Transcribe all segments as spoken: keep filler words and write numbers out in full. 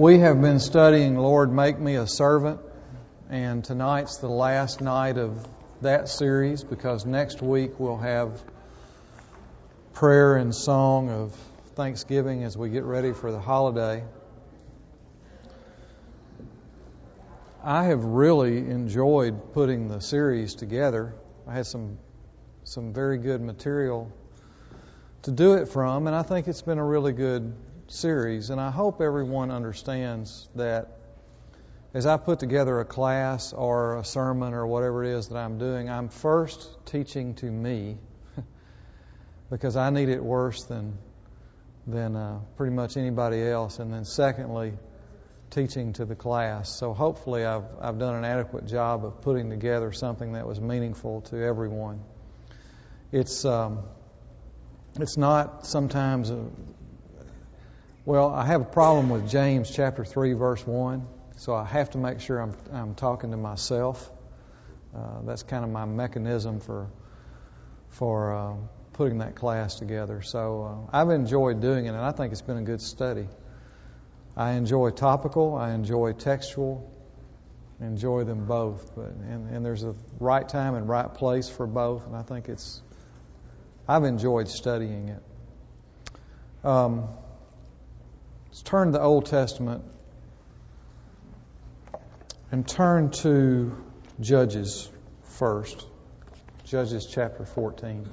We have been studying Lord, Make Me a Servant, and tonight's the last night of that series because next week we'll have prayer and song of Thanksgiving as we get ready for the holiday. I have really enjoyed putting the series together. I had some some very good material to do it from, and I think it's been a really good series. And I hope everyone understands that as I put together a class or a sermon or whatever it is that I'm doing, I'm first teaching to me because I need it worse than than uh, pretty much anybody else. And then secondly, teaching to the class. So hopefully I've I've done an adequate job of putting together something that was meaningful to everyone. It's um, it's not sometimes a, well, I have a problem with James chapter three verse one, so I have to make sure I'm I'm talking to myself. Uh, that's kind of my mechanism for for uh, putting that class together. So uh, I've enjoyed doing it, and I think it's been a good study. I enjoy topical, I enjoy textual, I enjoy them both. But and, and there's a right time and right place for both, and I think it's I've enjoyed studying it. Um, let's turn to the Old Testament and turn to Judges first. Judges chapter fourteen.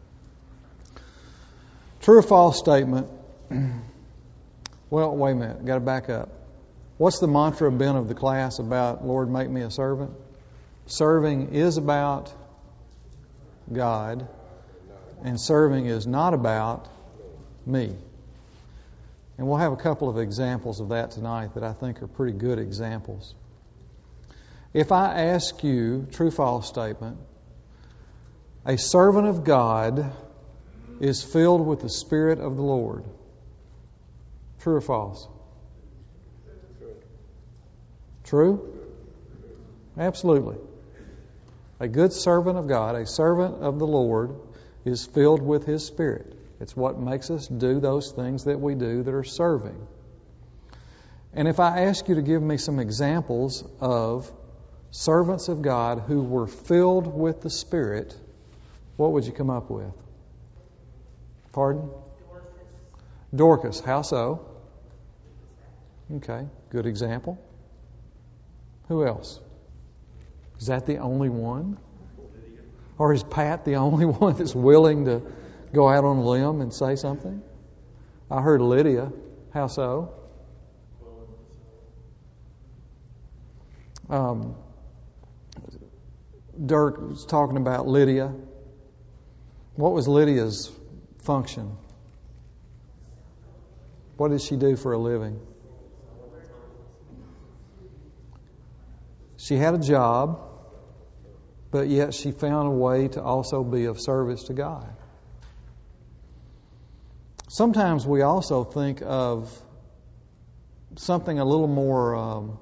True or false statement? Well, wait a minute. Got to back up. What's the mantra been of the class about Lord, make me a servant? Serving is about God, and serving is not about me. And we'll have a couple of examples of that tonight that I think are pretty good examples. If I ask you, true false statement, a servant of God is filled with the Spirit of the Lord. True or false? True? Absolutely. A good servant of God, a servant of the Lord, is filled with His Spirit. It's what makes us do those things that we do that are serving. And if I ask you to give me some examples of servants of God who were filled with the Spirit, what would you come up with? Pardon? Dorcas. How so? Okay, good example. Who else? Is that the only one? Or is Pat the only one that's willing to go out on a limb and say something? I heard Lydia. How so? Um, Dirk was talking about Lydia. What was Lydia's function? What did she do for a living? She had a job, but yet she found a way to also be of service to God. Sometimes we also think of something a little more um,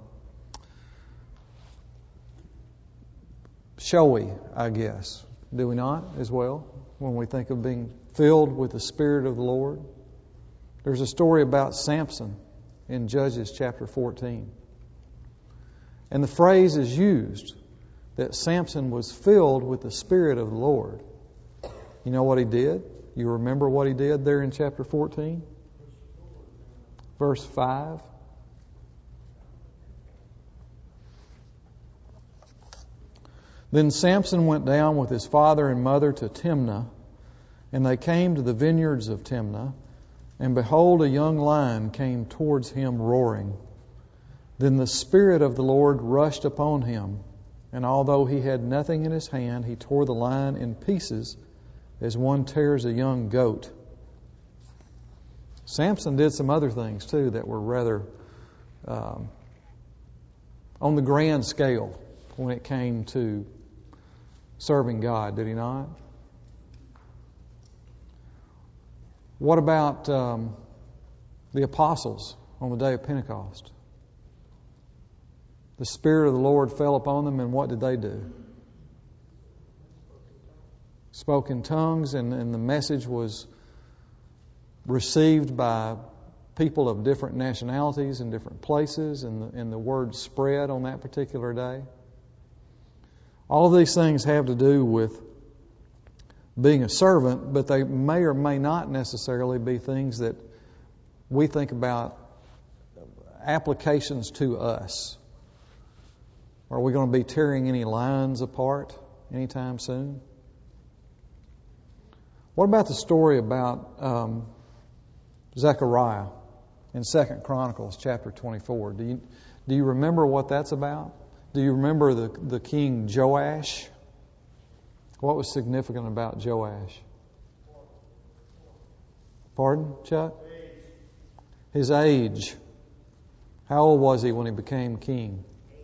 showy, I guess. Do we not, as well, when we think of being filled with the Spirit of the Lord? There's a story about Samson in Judges chapter fourteen. And the phrase is used that Samson was filled with the Spirit of the Lord. You know what he did? You remember what he did there in chapter fourteen? Verse five. Then Samson went down with his father and mother to Timnah, and they came to the vineyards of Timnah, and behold, a young lion came towards him roaring. Then the Spirit of the Lord rushed upon him, and although he had nothing in his hand, he tore the lion in pieces as one tears a young goat. Samson did some other things too that were rather um, on the grand scale when it came to serving God, did he not? What about um, the apostles on the day of Pentecost? The Spirit of the Lord fell upon them, and what did they do? Spoke in tongues, and, and the message was received by people of different nationalities in different places, and the, and the word spread on that particular day. All of these things have to do with being a servant, but they may or may not necessarily be things that we think about applications to us. Are we going to be tearing any lines apart anytime soon? What about the story about um, Zechariah in Second Chronicles chapter twenty-four? Do you do you remember what that's about? Do you remember the, the king Joash? What was significant about Joash? Pardon, Chuck? His age. How old was he when he became king?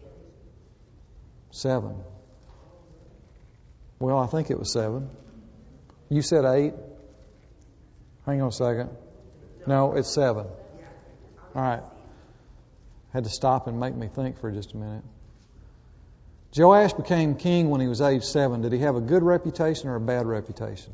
Seven. Well, I think it was seven. You said eight? Hang on a second. No, it's seven. All right. Had to stop and make me think for just a minute. Joash became king when he was age seven. Did he have a good reputation or a bad reputation?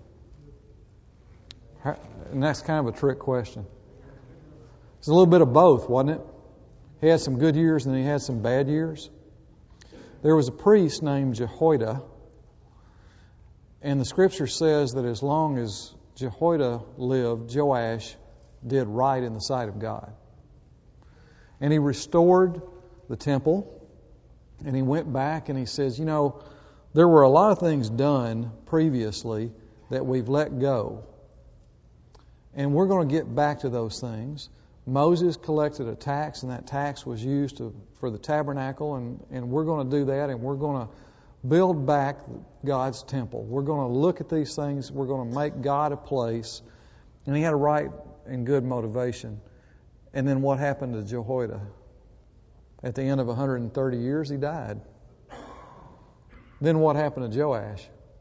And that's kind of a trick question. It's a little bit of both, wasn't it? He had some good years and he had some bad years. There was a priest named Jehoiada, and the Scripture says that as long as Jehoiada lived, Joash did right in the sight of God. And he restored the temple, and he went back and he says, you know, there were a lot of things done previously that we've let go. And we're going to get back to those things. Moses collected a tax, and that tax was used to, for the tabernacle, and, and we're going to do that, and we're going to build back God's temple. We're going to look at these things. We're going to make God a place. And he had a right and good motivation. And then what happened to Jehoiada? At the end of one hundred thirty years, he died. Then what happened to Joash?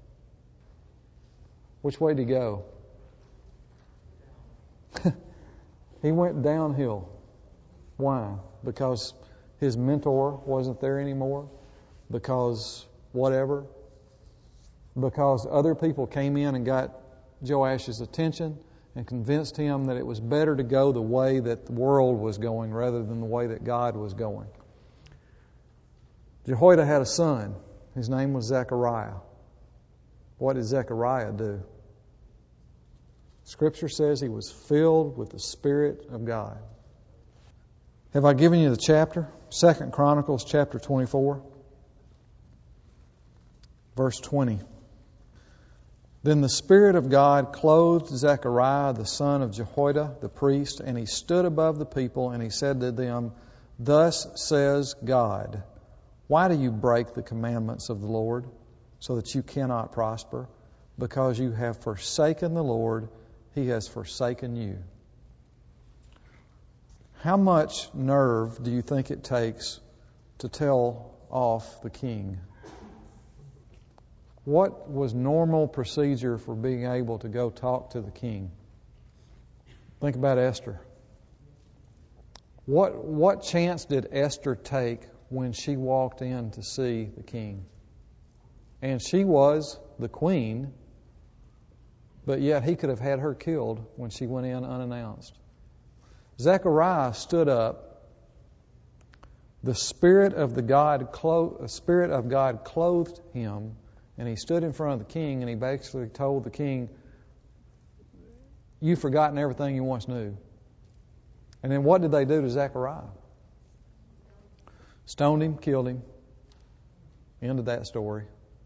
Which way did he go? He went downhill. Why? Because his mentor wasn't there anymore? Because whatever? Because other people came in and got Joash's attention and convinced him that it was better to go the way that the world was going rather than the way that God was going. Jehoiada had a son. His name was Zechariah. What did Zechariah do? Scripture says he was filled with the Spirit of God. Have I given you the chapter? Second Chronicles chapter twenty-four, verse twenty. Then the Spirit of God clothed Zechariah, the son of Jehoiada, the priest, and he stood above the people, and he said to them, Thus says God, why do you break the commandments of the Lord, so that you cannot prosper? Because you have forsaken the Lord, He has forsaken you. How much nerve do you think it takes to tell off the king? What was normal procedure for being able to go talk to the king? Think about Esther. What what chance did Esther take when she walked in to see the king? And she was the queen, but yet he could have had her killed when she went in unannounced. Zechariah stood up. The Spirit of the God, clo- the Spirit of God clothed him, and he stood in front of the king, and he basically told the king, "You've forgotten everything you once knew." And then what did they do to Zechariah? Stoned him, killed him. End of that story.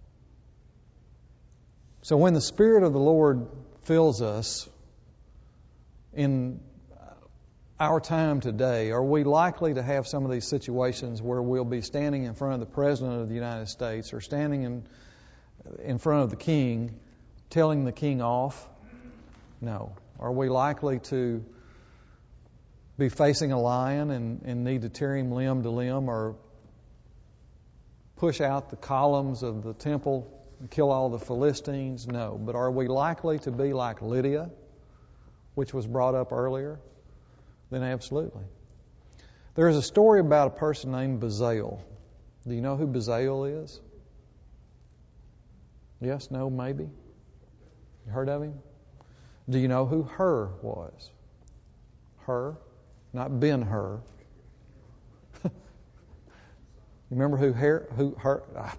So when the Spirit of the Lord fills us in our time today, are we likely to have some of these situations where we'll be standing in front of the President of the United States or standing in in front of the King, telling the King off? No. Are we likely to be facing a lion and, and need to tear him limb to limb, or push out the columns of the temple and kill all the Philistines? No. But are we likely to be like Lydia, which was brought up earlier? Then absolutely. There is a story about a person named Bezalel. Do you know who Bezalel is? Yes, no, maybe? You heard of him? Do you know who Hur was? Hur? not Ben-Hur. You remember who, Her, who Hur? Ah.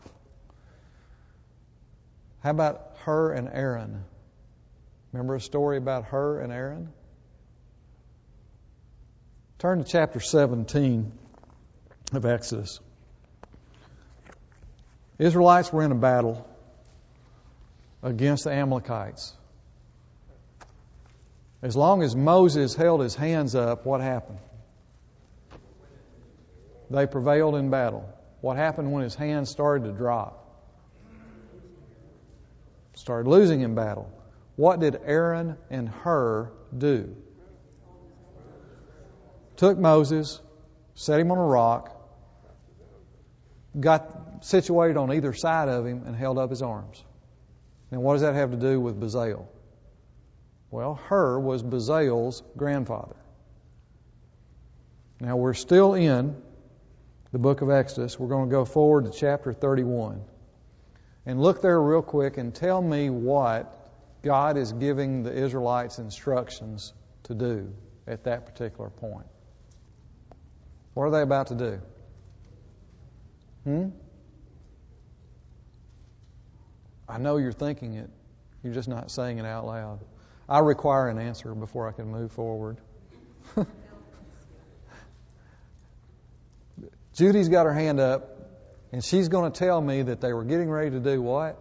How about Hur and Aaron? Remember a story about Hur and Aaron? Turn to chapter seventeen of Exodus. Israelites were in a battle against the Amalekites. As long as Moses held his hands up, what happened? They prevailed in battle. What happened when his hands started to drop? Started losing in battle. What did Aaron and Hur do? Took Moses, set him on a rock, got situated on either side of him, and held up his arms. And what does that have to do with Bezalel? Well, Hur was Bezalel's grandfather. Now we're still in the book of Exodus. We're going to go forward to chapter thirty-one. And look there real quick and tell me what God is giving the Israelites instructions to do at that particular point. What are they about to do? Hmm? I know you're thinking it. You're just not saying it out loud. I require an answer before I can move forward. Judy's got her hand up, and she's going to tell me that they were getting ready to do what?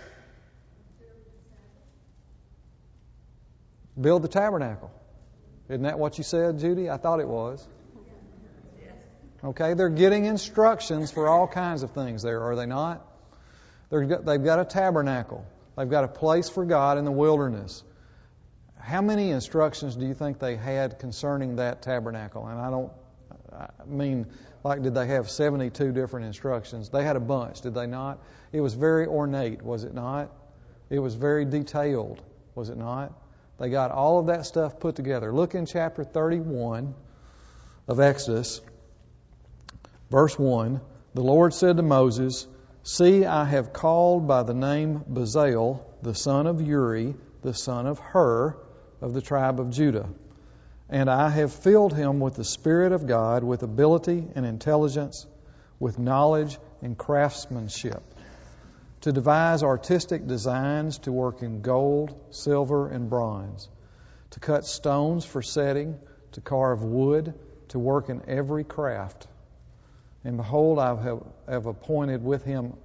Build the tabernacle. Isn't that what you said, Judy? I thought it was. Okay, they're getting instructions for all kinds of things there, are they not? They're, they've got a tabernacle. They've got a place for God in the wilderness. How many instructions do you think they had concerning that tabernacle? And I don't I mean, like, did they have seventy-two different instructions? They had a bunch, did they not? It was very ornate, was it not? It was very detailed, was it not? They got all of that stuff put together. Look in chapter thirty-one of Exodus, verse one. The Lord said to Moses, "See, I have called by the name Bezalel, the son of Uri, the son of Hur, of the tribe of Judah. And I have filled him with the Spirit of God, with ability and intelligence, with knowledge and craftsmanship, to devise artistic designs, to work in gold, silver, and bronze, to cut stones for setting, to carve wood, to work in every craft. And behold, I have, have appointed with him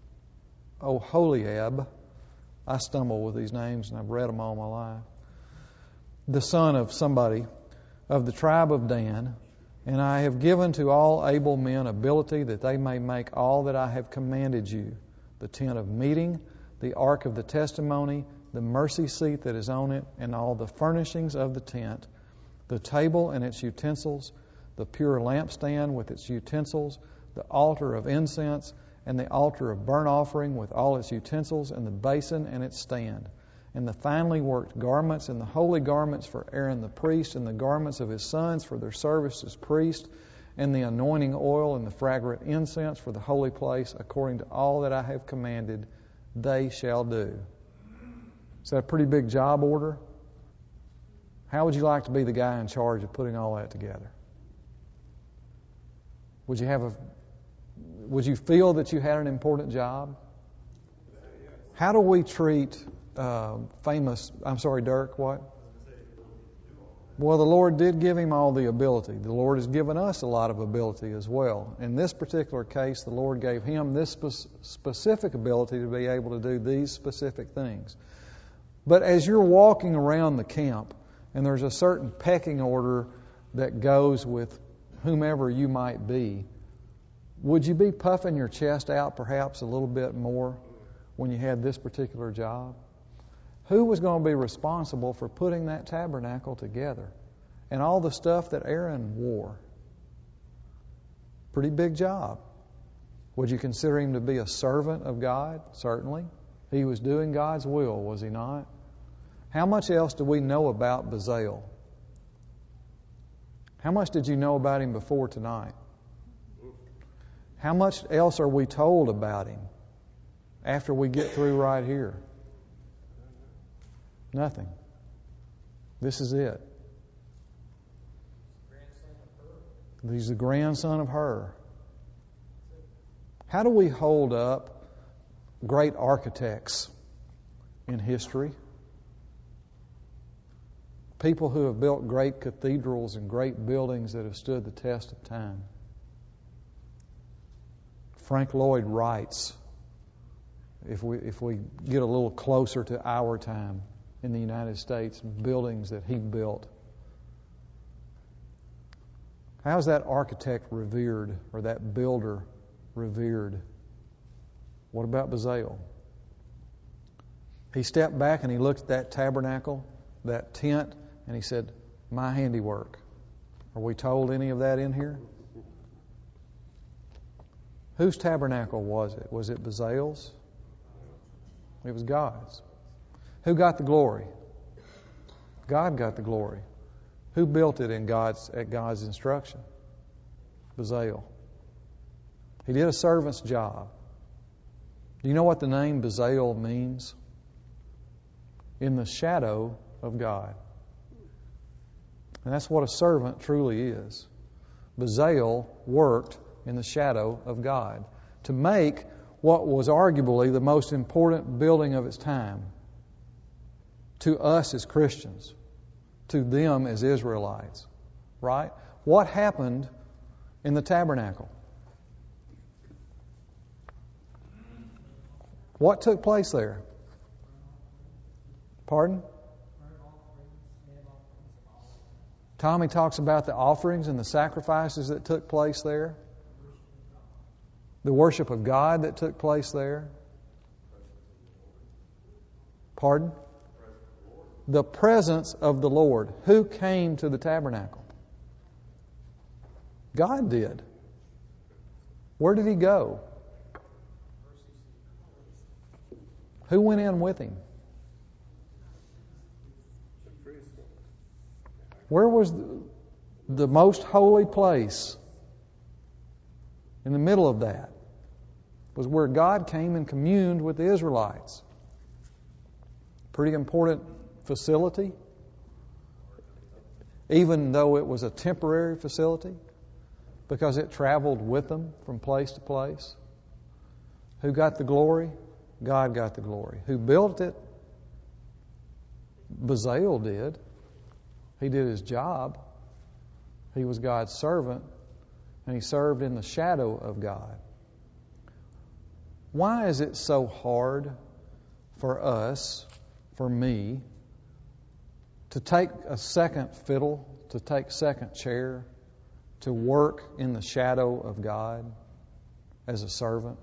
Oholiab." I stumble with these names, and I've read them all my life. "The son of somebody of the tribe of Dan, and I have given to all able men ability that they may make all that I have commanded you, the tent of meeting, the ark of the testimony, the mercy seat that is on it, and all the furnishings of the tent, the table and its utensils, the pure lampstand with its utensils, the altar of incense, and the altar of burnt offering with all its utensils, and the basin and its stand, and the finely worked garments, and the holy garments for Aaron the priest, and the garments of his sons for their service as priests, and the anointing oil and the fragrant incense for the holy place, according to all that I have commanded, they shall do." Is that a pretty big job order? How would you like to be the guy in charge of putting all that together? Would you have a Would you feel that you had an important job? How do we treat uh, famous, I'm sorry, Dirk, what? Well, the Lord did give him all the ability. The Lord has given us a lot of ability as well. In this particular case, the Lord gave him this spe- specific ability to be able to do these specific things. But as you're walking around the camp, and there's a certain pecking order that goes with whomever you might be, would you be puffing your chest out perhaps a little bit more when you had this particular job? Who was going to be responsible for putting that tabernacle together and all the stuff that Aaron wore? Pretty big job. Would you consider him to be a servant of God? Certainly. He was doing God's will, was he not? How much else do we know about Bezalel? How much did you know about him before tonight? How much else are we told about him after we get through right here? Nothing. This is it. He's the grandson of Hur. How do we hold up great architects in history? People who have built great cathedrals and great buildings that have stood the test of time. Frank Lloyd Wright's, if we if we get a little closer to our time in the United States, buildings that he built. How's that architect revered, or that builder revered? What about Bezalel? He stepped back and he looked at that tabernacle, that tent, and he said, "My handiwork." Are we told any of that in here? Whose tabernacle was it? Was it Bezalel's? It was God's. Who got the glory? God got the glory. Who built it in God's at God's instruction? Bezalel. He did a servant's job. Do you know what the name Bezalel means? In the shadow of God. And that's what a servant truly is. Bezalel worked in the shadow of God to make what was arguably the most important building of its time, to us as Christians, to them as Israelites. Right? What happened in the tabernacle? What took place there? Pardon? Tommy talks about the offerings and the sacrifices that took place there. The worship of God that took place there. Pardon? The presence of the Lord. Who came to the tabernacle? God did. Where did He go? Who went in with Him? Where was the, the most holy place? In the middle of that was where God came and communed with the Israelites. Pretty important facility, even though it was a temporary facility, because it traveled with them from place to place. Who got the glory? God got the glory. Who built it? Bezalel did. He did his job. He was God's servant, and he served in the shadow of God. Why is it so hard for us, for me, to take a second fiddle, to take second chair, to work in the shadow of God as a servant?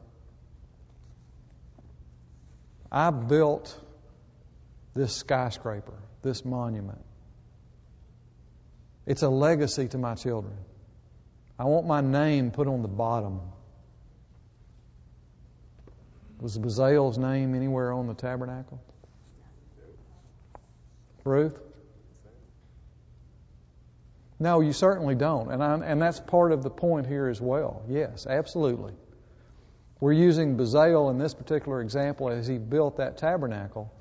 I built this skyscraper, this monument. It's a legacy to my children. I want my name put on the bottom. Was Bezalel's name anywhere on the tabernacle? Ruth? No, you certainly don't. And I, and that's part of the point here as well. Yes, absolutely. We're using Bezalel in this particular example as he built that tabernacle.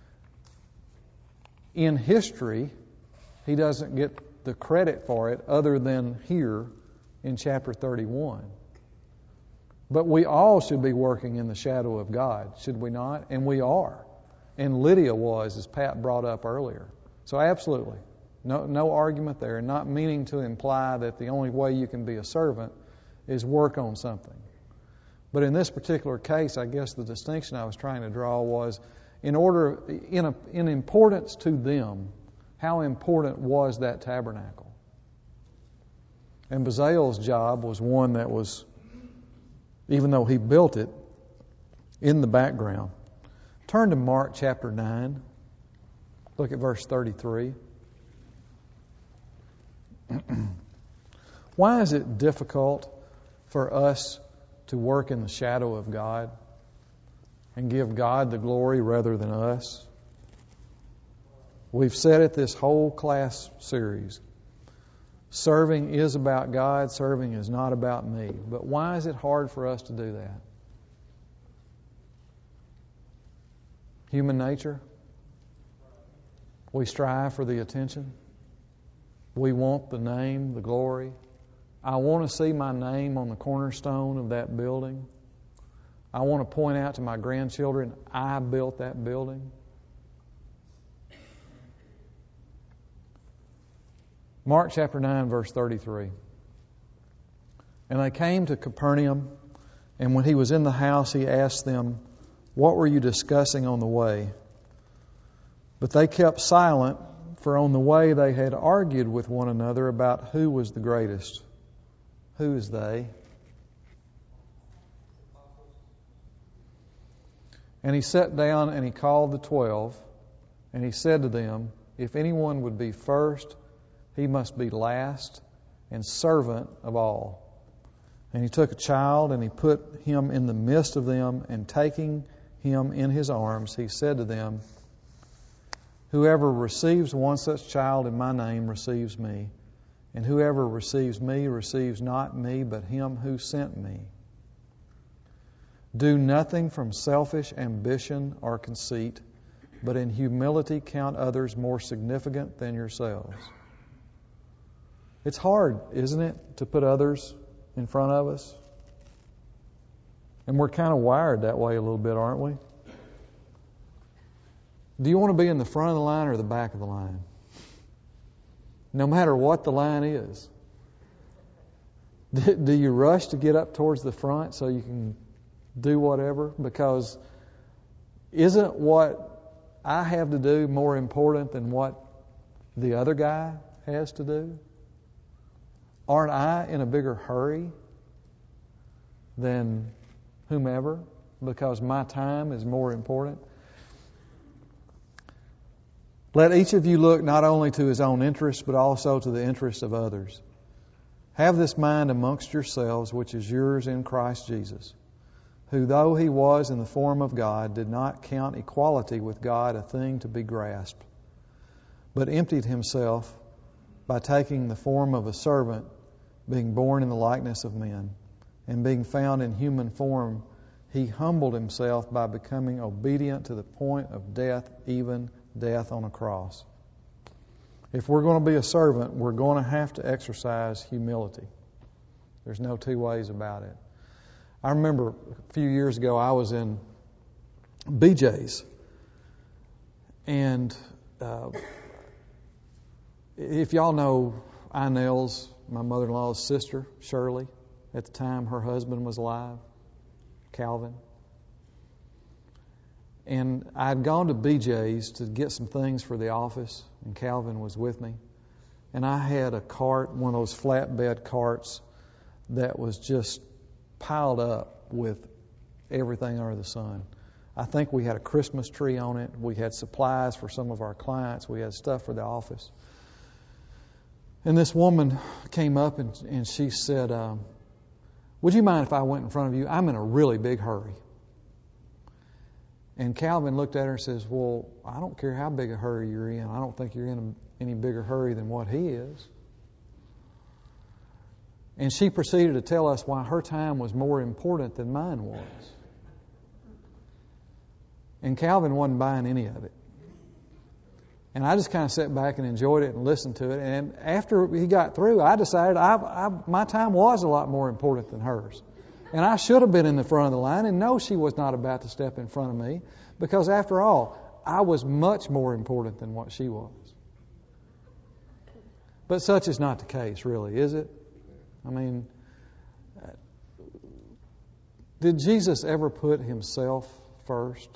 In history, he doesn't get the credit for it other than here in chapter thirty-one. But we all should be working in the shadow of God, should we not? And we are. And Lydia was, as Pat brought up earlier. So absolutely. No, no argument there. Not meaning to imply that the only way you can be a servant is work on something. But in this particular case, I guess the distinction I was trying to draw was, in order, in, a, in importance to them, how important was that tabernacle? And Bezalel's job was one that was, even though he built it, in the background. Turn to Mark chapter nine. Look at verse thirty-three. Why is it difficult for us to work in the shadow of God and give God the glory rather than us? We've said it this whole class series. Serving is about God, serving is not about me. But why is it hard for us to do that? Human nature. We strive for the attention. We want the name, the glory. I want to see my name on the cornerstone of that building. I want to point out to my grandchildren, I built that building. Mark chapter nine, verse thirty-three. And they came to Capernaum, and when he was in the house, he asked them, "What were you discussing on the way?" But they kept silent, for on the way they had argued with one another about who was the greatest. Who is they? And he sat down and he called the twelve, and he said to them, "If anyone would be first, he must be last and servant of all." And he took a child and he put him in the midst of them, and taking him in his arms, he said to them, "Whoever receives one such child in my name receives me, and whoever receives me receives not me, but him who sent me. Do nothing from selfish ambition or conceit, but in humility count others more significant than yourselves." It's hard, isn't it, to put others in front of us? And we're kind of wired that way a little bit, aren't we? Do you want to be in the front of the line or the back of the line? No matter what the line is. Do you rush to get up towards the front so you can do whatever? Because isn't what I have to do more important than what the other guy has to do? Aren't I in a bigger hurry than whomever because my time is more important? Let each of you look not only to his own interest, but also to the interest of others. Have this mind amongst yourselves, which is yours in Christ Jesus, who, though he was in the form of God, did not count equality with God a thing to be grasped, but emptied himself by taking the form of a servant, being born in the likeness of men. And being found in human form, he humbled himself by becoming obedient to the point of death, even death on a cross. If we're going to be a servant, we're going to have to exercise humility. There's no two ways about it. I remember a few years ago I was in B J's, and uh, if y'all know Inell's, my mother-in-law's sister, Shirley, at the time her husband was alive, Calvin. And I'd gone to B J's to get some things for the office, and Calvin was with me. And I had a cart, one of those flatbed carts, that was just piled up with everything under the sun. I think we had a Christmas tree on it. We had supplies for some of our clients. We had stuff for the office. And this woman came up and, and she said, um, "Would you mind if I went in front of you? I'm in a really big hurry." And Calvin looked at her and says, "Well, I don't care how big a hurry you're in. I don't think you're in a, any bigger hurry than what he is." And she proceeded to tell us why her time was more important than mine was. And Calvin wasn't buying any of it. And I just kind of sat back and enjoyed it and listened to it. And after he got through, I decided I, I, my time was a lot more important than hers. And I should have been in the front of the line. And no, she was not about to step in front of me. Because after all, I was much more important than what she was. But such is not the case, really, is it? I mean, did Jesus ever put himself first?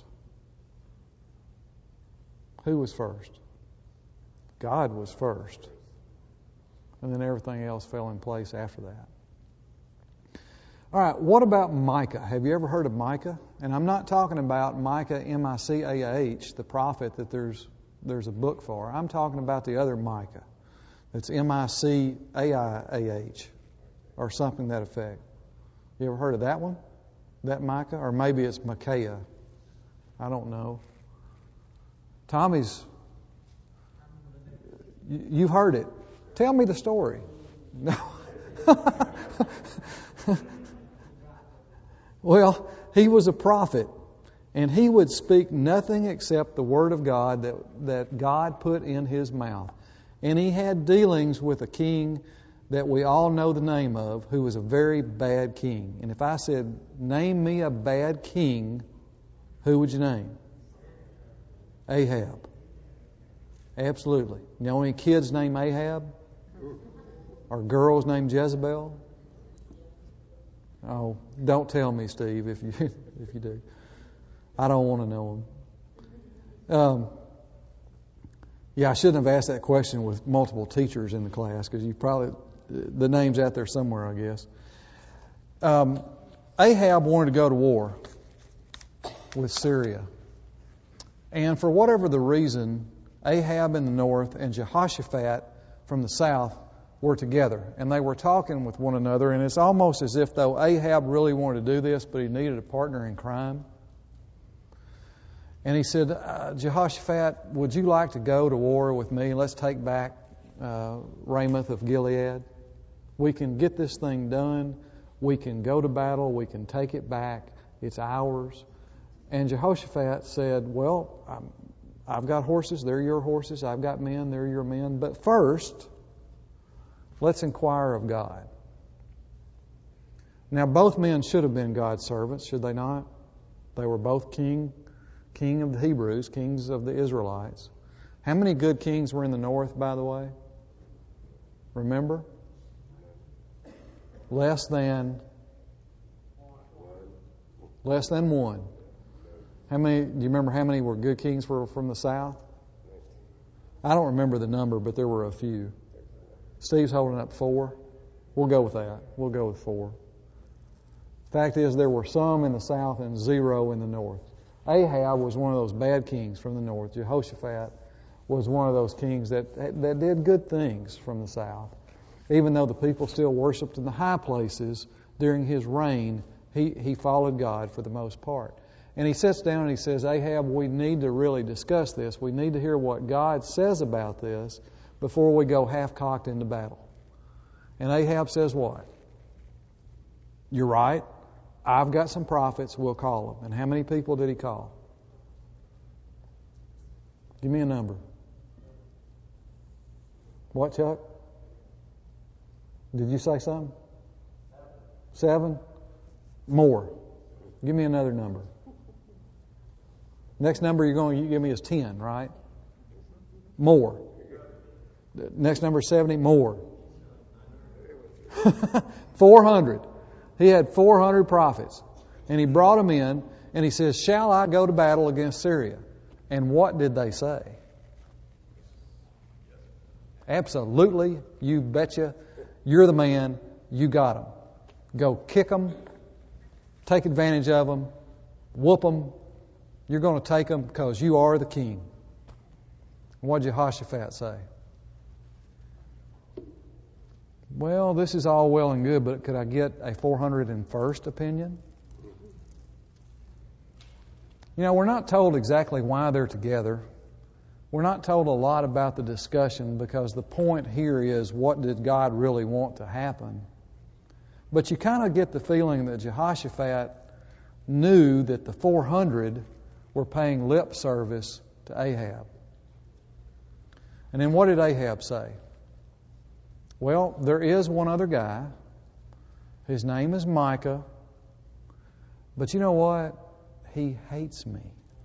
Who was first? God was first. And then everything else fell in place after that. All right, what about Micah? Have you ever heard of Micah? And I'm not talking about Micah, M I C A H, the prophet that there's there's a book for. I'm talking about the other Micah. It's M I C A I A H or something to that effect. You ever heard of that one? That Micah? Or maybe it's Micaiah. I don't know. Tommy's, you've heard it. Tell me the story. No. Well, he was a prophet, and he would speak nothing except the word of God that, that God put in his mouth. And he had dealings with a king that we all know the name of, who was a very bad king. And if I said, name me a bad king, who would you name? Ahab. Absolutely. You know any kids named Ahab? Or girls named Jezebel? Oh, don't tell me, Steve, if you if you do. I don't want to know them. Um, yeah, I shouldn't have asked that question with multiple teachers in the class because you probably the name's out there somewhere, I guess. Um, Ahab wanted to go to war with Syria, and for whatever the reason, Ahab in the north and Jehoshaphat from the south were together, and they were talking with one another, and it's almost as if though Ahab really wanted to do this, but he needed a partner in crime. And he said, uh, Jehoshaphat, would you like to go to war with me? Let's take back uh, Ramoth of Gilead. We can get this thing done. We can go to battle. We can take it back. It's ours. And Jehoshaphat said, well, I'm, I've got horses. They're your horses. I've got men. They're your men. But first, let's inquire of God. Now, both men should have been God's servants, should they not? They were both king, king of the Hebrews, kings of the Israelites. How many good kings were in the north, by the way? Remember? Less than less than one. How many? Do you remember how many were good kings were from the south? I don't remember the number, but there were a few. Steve's holding up four. We'll go with that. We'll go with four. Fact is, there were some in the south and zero in the north. Ahab was one of those bad kings from the north. Jehoshaphat was one of those kings that that did good things from the south. Even though the people still worshipped in the high places during his reign, he, he followed God for the most part. And he sits down and he says, Ahab, we need to really discuss this. We need to hear what God says about this before we go half-cocked into battle. And Ahab says what? You're right. I've got some prophets. We'll call them. And how many people did he call? Give me a number. What, Chuck? Did you say something? Seven? More. Give me another number. Next number you're going to give me is ten, right? More. Next number is seventy. More. four hundred. He had four hundred prophets. And he brought them in and he says, shall I go to battle against Syria? And what did they say? Absolutely. You betcha. You're the man. You got them. Go kick them. Take advantage of them. Whoop them. You're going to take them because you are the king. What did Jehoshaphat say? Well, this is all well and good, but could I get a four hundred first opinion? You know, we're not told exactly why they're together. We're not told a lot about the discussion because the point here is, what did God really want to happen? But you kind of get the feeling that Jehoshaphat knew that the four hundred were paying lip service to Ahab. And then what did Ahab say? Well, there is one other guy. His name is Micah. But you know what? He hates me.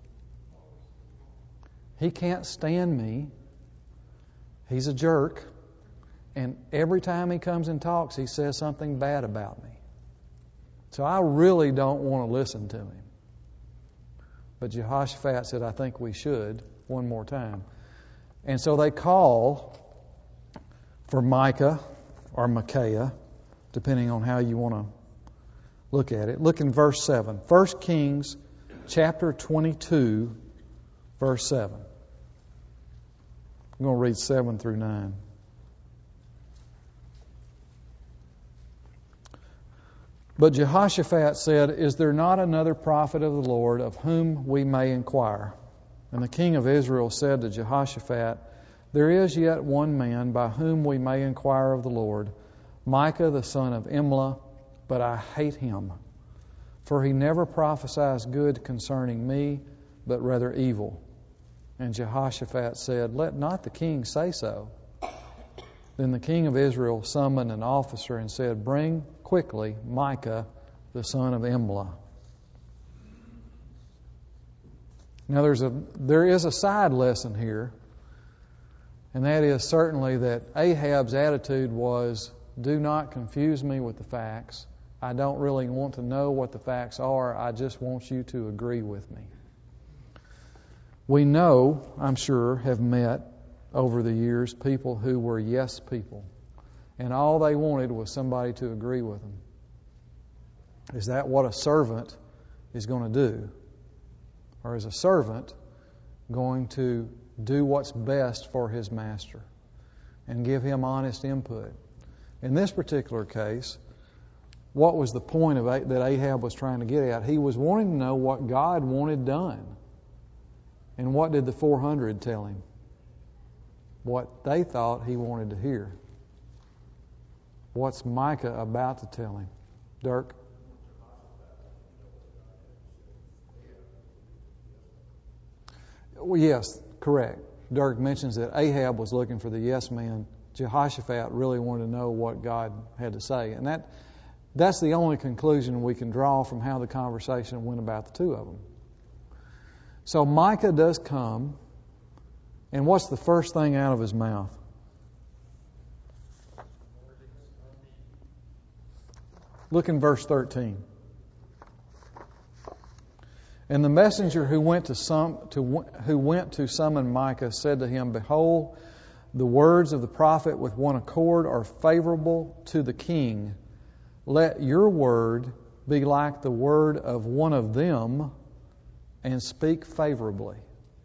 He can't stand me. He's a jerk. And every time he comes and talks, he says something bad about me. So I really don't want to listen to him. But Jehoshaphat said, I think we should, one more time. And so they call for Micah or Micaiah, depending on how you want to look at it. Look in verse seven. First Kings chapter twenty-two, verse seven. I'm going to read seven through nine. But Jehoshaphat said, is there not another prophet of the Lord of whom we may inquire? And the king of Israel said to Jehoshaphat, there is yet one man by whom we may inquire of the Lord, Micah the son of Imlah, but I hate him. For he never prophesies good concerning me, but rather evil. And Jehoshaphat said, let not the king say so. Then the king of Israel summoned an officer and said, "Bring quickly Micah, the son of Imlah." Now there's a there is a side lesson here, and that is certainly that Ahab's attitude was, "Do not confuse me with the facts. I don't really want to know what the facts are. I just want you to agree with me." We know, I'm sure, have met over the years people who were yes people, and all they wanted was somebody to agree with them. Is that what a servant is going to do? Or is a servant going to do what's best for his master and give him honest input? In this particular case, what was the point of that Ahab was trying to get at? He was wanting to know what God wanted done. And what did the four hundred tell him? What they thought he wanted to hear. What's Micah about to tell him? Dirk? Well, yes, correct. Dirk mentions that Ahab was looking for the yes man. Jehoshaphat really wanted to know what God had to say. And that that's the only conclusion we can draw from how the conversation went about the two of them. So Micah does come, and what's the first thing out of his mouth? Look in verse thirteen. And the messenger who went to some to who went to summon Micah said to him, "Behold, the words of the prophet with one accord are favorable to the king. Let your word be like the word of one of them, and speak favorably."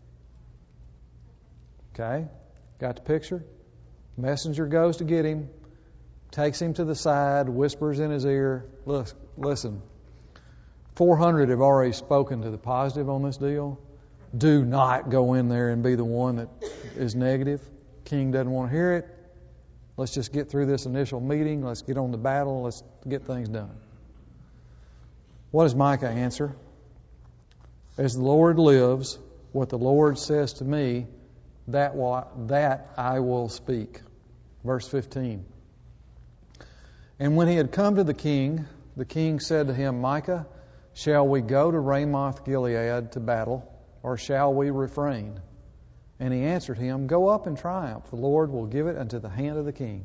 Okay? Got the picture? Messenger goes to get him, takes him to the side, whispers in his ear, "Look, listen, four hundred have already spoken to the positive on this deal. Do not go in there and be the one that is negative. King doesn't want to hear it. Let's just get through this initial meeting. Let's get on the battle. Let's get things done." What does Micah answer? "As the Lord lives, what the Lord says to me, that that I will speak." Verse fifteen. And when he had come to the king, the king said to him, "Micah, shall we go to Ramoth Gilead to battle, or shall we refrain?" And he answered him, "Go up in triumph. The Lord will give it unto the hand of the king."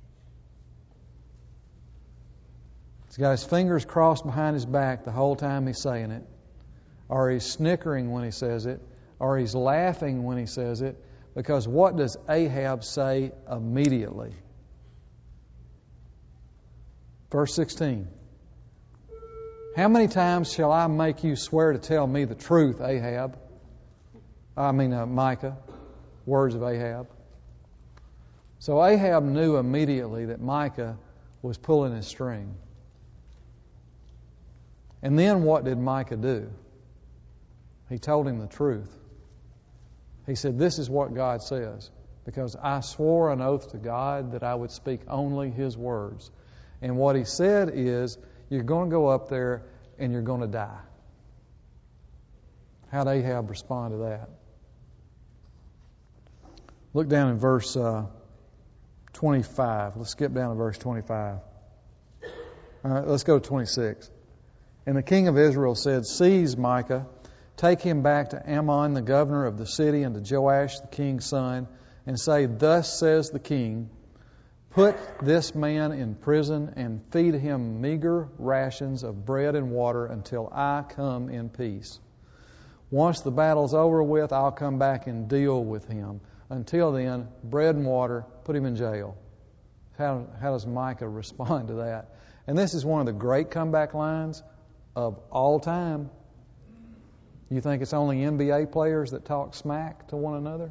He's got his fingers crossed behind his back the whole time he's saying it. Or he's snickering when he says it. Or he's laughing when he says it. Because what does Ahab say immediately? Verse sixteen. "How many times shall I make you swear to tell me the truth, Ahab?" I mean, uh, Micah. Words of Ahab. So Ahab knew immediately that Micah was pulling his string. And then what did Micah do? He told him the truth. He said, "This is what God says, because I swore an oath to God that I would speak only His words." And what he said is, you're going to go up there and you're going to die. How'd Ahab respond to that? Look down in verse uh, twenty-five. Let's skip down to verse twenty-five. All right, let's go to twenty-six. And the king of Israel said, "Seize Micah, take him back to Ammon, the governor of the city, and to Joash, the king's son, and say, Thus says the king, put this man in prison and feed him meager rations of bread and water until I come in peace. Once the battle's over with, I'll come back and deal with him. Until then, bread and water, put him in jail." How, how does Micah respond to that? And this is one of the great comeback lines of all time. You think it's only N B A players that talk smack to one another?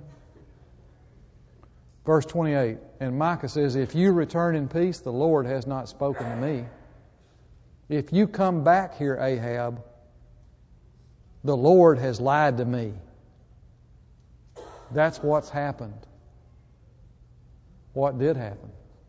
Verse twenty-eight, and Micah says, "If you return in peace, the Lord has not spoken to me. If you come back here, Ahab, the Lord has lied to me." That's what's happened. What did happen?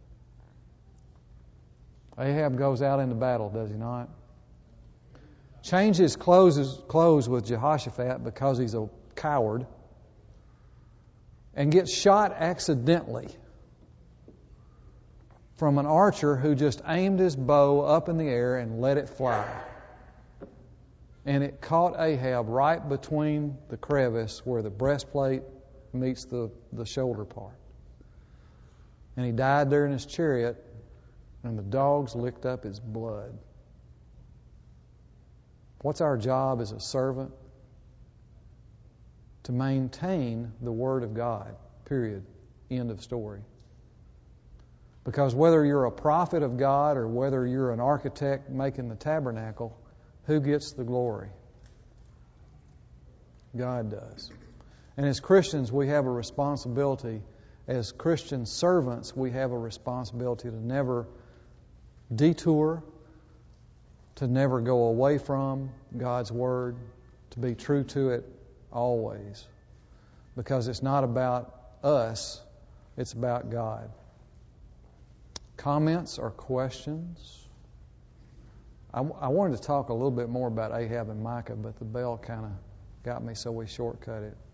Ahab goes out into battle, does he not? Changes clothes, clothes with Jehoshaphat because he's a coward, and gets shot accidentally. from an archer who just aimed his bow up in the air and let it fly. And it caught Ahab right between the crevice where the breastplate meets the, the shoulder part. And he died there in his chariot, and the dogs licked up his blood. What's our job as a servant? To maintain the Word of God. Period. End of story. Because whether you're a prophet of God or whether you're an architect making the tabernacle, who gets the glory? God does. And as Christians, we have a responsibility. As Christian servants, we have a responsibility to never detour, to never go away from God's Word, to be true to it always. Because it's not about us, it's about God. Comments or questions? I, I wanted to talk a little bit more about Ahab and Micah, but the bell kind of got me, so we shortcut it.